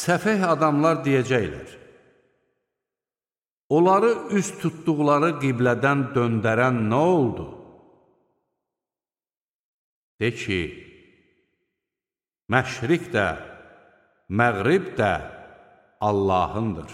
Səfeh adamlar deyəcəklər, onları üst tutduqları qiblədən döndərən nə oldu? De ki, məşriq də, məğrib də Allahındır.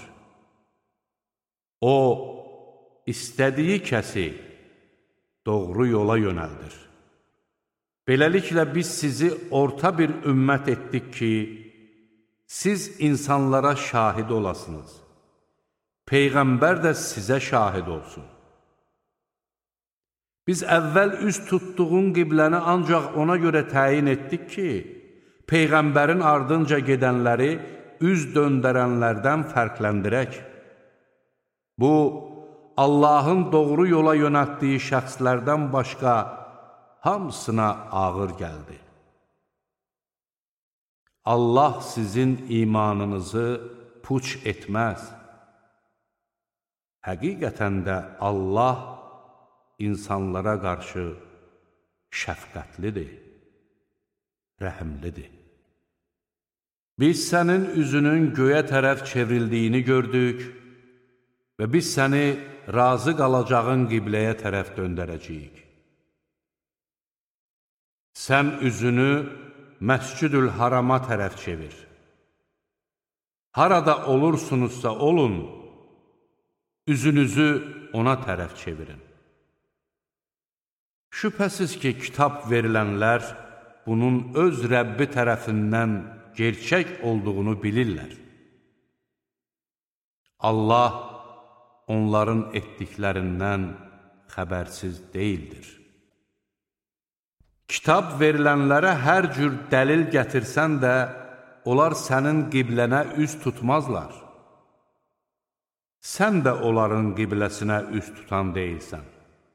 O, istədiyi kəsi doğru yola yönəldir. Beləliklə, biz sizi orta bir ümmət etdik ki, siz insanlara şahid olasınız. Peyğəmbər də sizə şahid olsun. Biz əvvəl üz tutduğun qibləni ancaq ona görə təyin etdik ki, Peyğəmbərin ardınca gedənləri üz döndərənlərdən fərqləndirək. Bu, Allahın doğru yola yönəltdiyi şəxslərdən başqa hamısına ağır gəldi. Allah sizin imanınızı puç etməz. Həqiqətən də Allah insanlara qarşı şəfqətlidir, rəhimlidir. Biz sənin üzünün göyə tərəf çevrildiyini gördük və biz səni razı qalacağın qibləyə tərəf döndərəcəyik. Sən üzünü Məscid-ül Harama tərəf çevir. Harada olursunuzsa olun, üzünüzü ona tərəf çevirin. Şübhəsiz ki, kitab verilənlər bunun öz Rəbbi tərəfindən gerçək olduğunu bilirlər. Allah onların etdiklərindən xəbərsiz deyildir. Kitab verilənlərə hər cür dəlil gətirsən də, onlar sənin qiblənə üz tutmazlar. Sən də onların qibləsinə üz tutan deyilsən.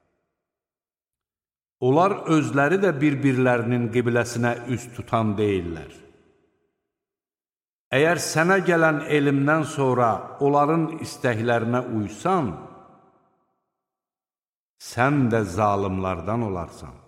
Onlar özləri də bir-birlərinin qibləsinə üz tutan deyillər. Əgər sənə gələn elmdən sonra onların istəklərinə uysan, sən də zalimlardan olarsan.